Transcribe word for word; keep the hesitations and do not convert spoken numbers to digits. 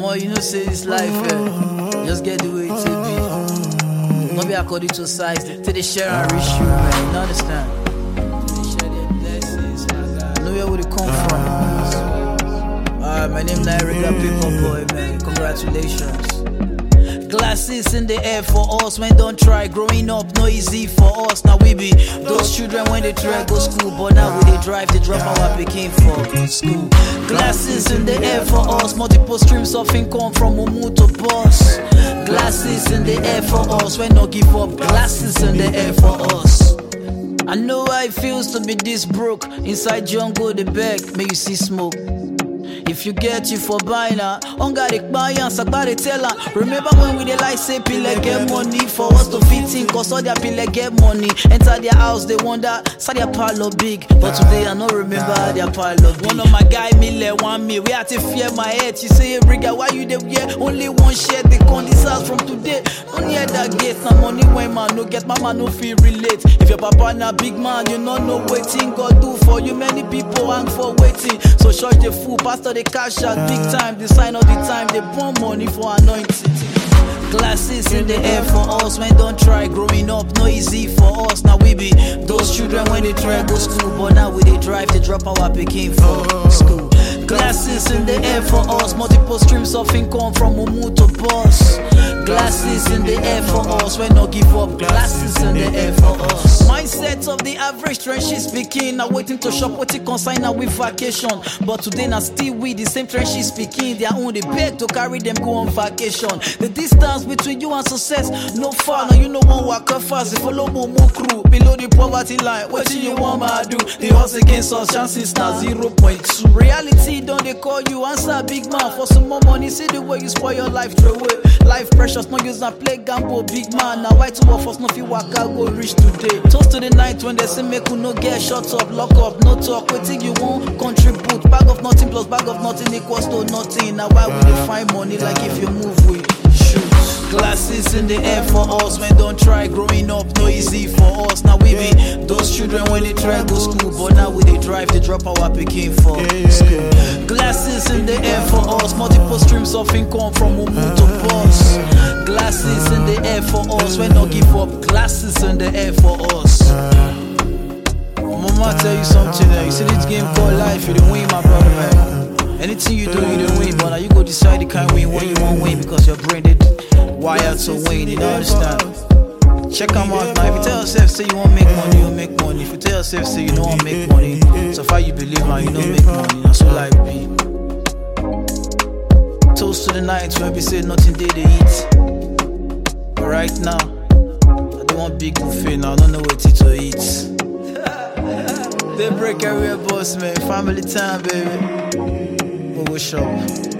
More you know say this life, eh? Just get the way it be. Not be according to size. Till they share and reach you, man. You understand? Till they share their blessings, my God. Know where would it come from? Alright, my name is Nairiga Paper Boy, man. Congratulations. Glasses in the air for us when don't try. Growing up no easy for us. Now we be those children when they try go school, but now we they drive, they drop our picking for school. Glasses in the air for us, multiple streams of income from Mumu to boss. Glasses in the air for us when no give up. Glasses in the air for us. I know how it feels to be this broke. Inside jungle the beg, may you see smoke. If you get you for buying her, on got it buy and sakbare tell her. Remember when we dey like say pile get money for us to fit in, cause all their pile get money. Enter their house, they wonder, say their pile up big. But today I no remember their pile up big. One of my guy me le want me, we had to fear my head. She say, hey Brigga, why you dey wear only one shirt? They con this house from today. Don't hear that gate, na money when man no get, mama no feel relate. If your papa na big man, you no know waiting God do for you. Many people hang for waiting. So church the fool, pastor they cash out big time, they sign all the time, they burn money for anointing. Glasses in the air for us when don't try. Growing up no easy for us. Now we be those children when they try go school, but now we they drive, they drop our picking for school. Glasses in the air for us, multiple streams of income from Mumu to boss. Glasses in the air for us when no give up. Glasses in the air for us. Mindset of the average trench is speaking. Now waiting to shop what it consign now with vacation. But today now still with the same trench is speaking. Their own they beg to carry them go on vacation. The distance between you and success no far. Now you know one walk up fast. They follow Momo crew below the poverty line. What do you want ma do? The odds against us chances now zero point two. Reality don't they call you answer big man for some more money. See the way you spoil your life throw away. Life precious, no use and play gamble big man. Now why two of us no feel walk out go reach today. Toast to the night when they say make you no get shut up, lock up, no talk. Waiting you won't contribute. Bag of nothing plus bag of nothing equals to nothing. Now why would you find money like if you move we shoot? Glasses in the air for us when don't try. Growing up no easy for us. Now we be those children when they try go school, but now we they drive, they drop our picking for school. Glasses in the air for us, multiple streams of income from Mumu to boss. Glasses in the air for us when no give up. Glasses in the air for us. Mama tell you something there. You see this game called life, you didn't win my brother man. Anything you do you didn't win, but now you go decide you can't win when you won't win because your brain did wired to win, you don't understand. Check them out now. If you tell yourself say you won't make money, you'll make money. If you tell yourself say you don't want to make money, so far you believe man, you don't make money. That's what life be. Toast to the night when we say nothing they they eat. But right now, I don't want big buffet now, I don't know what to eat. They break everywhere boss man, family time baby. Go shop.